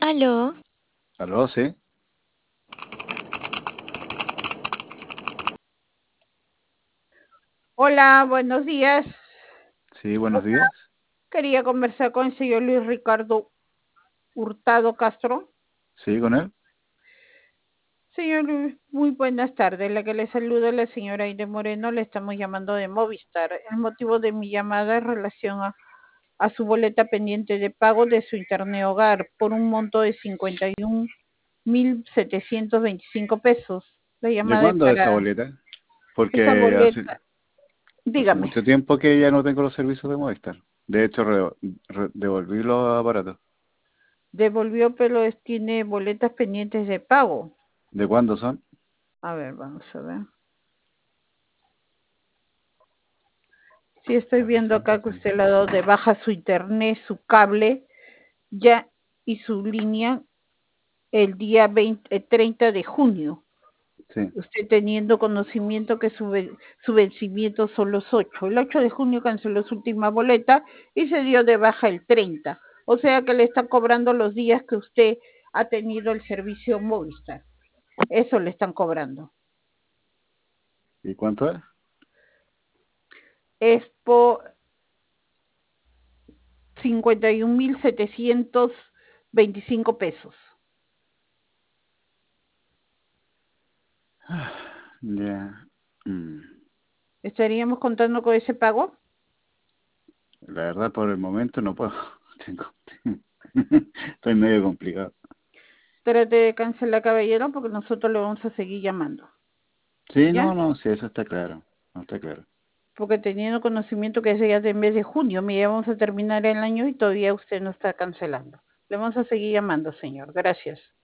Aló, Aló, sí, Hola, buenos días. sí, buenos días. Quería conversar con el señor Luis Ricardo Hurtado Castro. Sí, con él. Señor Luis, muy buenas tardes. La que le saluda es la señora Aide Moreno. Le estamos llamando de Movistar. El motivo de mi llamada es en relación a su boleta pendiente de pago de su internet hogar por un monto de 51.725 pesos. La ¿De llamada es cuándo es esa para boleta? esa Porque boleta. hace Dígame, mucho tiempo que ya no tengo los servicios de Movistar. De hecho, devolví los aparatos. devolvió, pero tiene boletas pendientes de pago. ¿De cuándo son? A ver, vamos a ver. Sí, estoy viendo acá que usted le ha dado de baja su internet, su cable, ya y su línea el día 30 de junio. Sí. Usted teniendo conocimiento que su vencimiento son los 8. El 8 de junio canceló su última boleta y se dio de baja el 30. O sea que le están cobrando los días que usted ha tenido el servicio Movistar. Eso le están cobrando. ¿Y cuánto es? Es por 51.725 pesos. Ya. Mm. ¿Estaríamos contando con ese pago? La verdad, por el momento no puedo. Tengo. Estoy medio complicado. Trate de cancelar, caballero, porque nosotros le vamos a seguir llamando. Sí, ¿Ya? no, no, sí, eso está claro. No está claro. Porque teniendo conocimiento que es ya de en vez de junio, mire, vamos a terminar el año y todavía usted no está cancelando. Le vamos a seguir llamando, señor. Gracias.